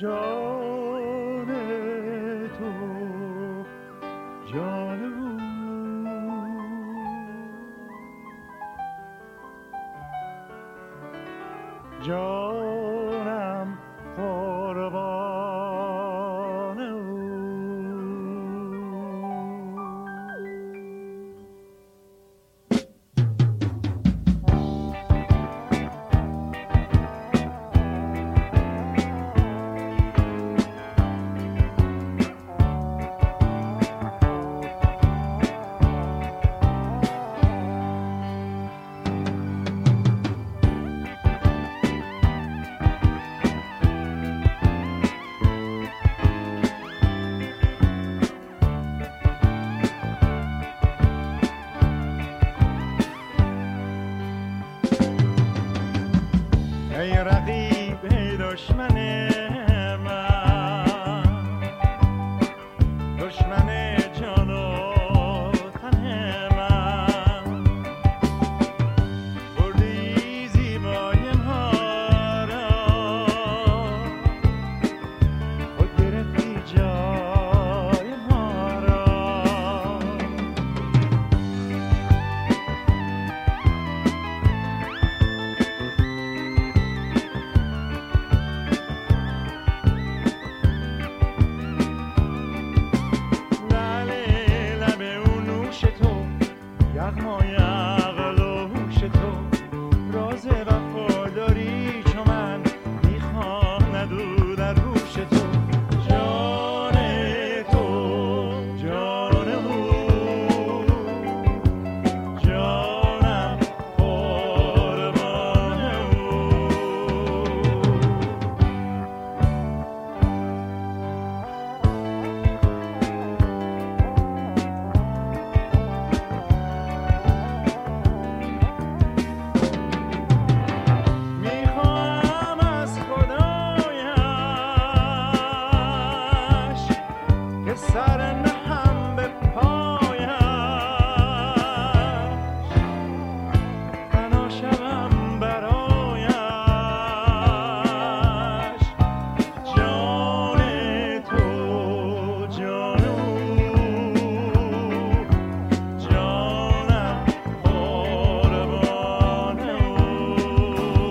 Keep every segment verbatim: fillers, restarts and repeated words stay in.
جان تو جان او جانم قربان او. ای رقیب ای دشمن من، دشمن جان و تن من، بردی زیبای ما را، خود گرفتی جای ما را. یغمای عقل و هوش تو، راز وفاداری چو من میخواند او در گوش تو. جان تو جان او جانم قربان او. سر نهم به پایش، فنا شوم برایش. جان تو جان او جانم قربان او.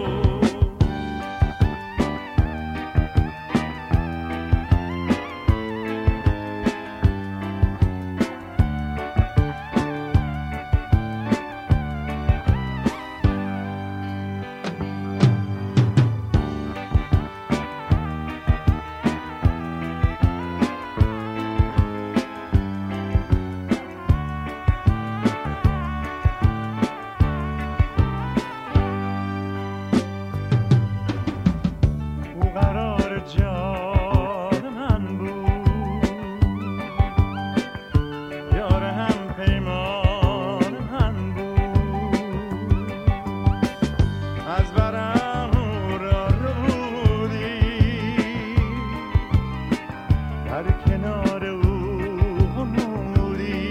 قرار جان من بود، یار هم پیمان من بود. از برم او را ربودی، در کنار او غنودی.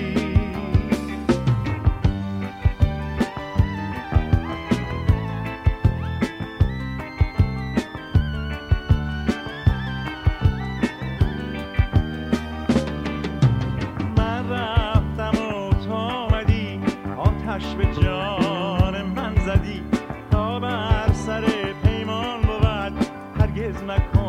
آتش به جان من زدی، تا بر سر پیمان بود هرگز مکن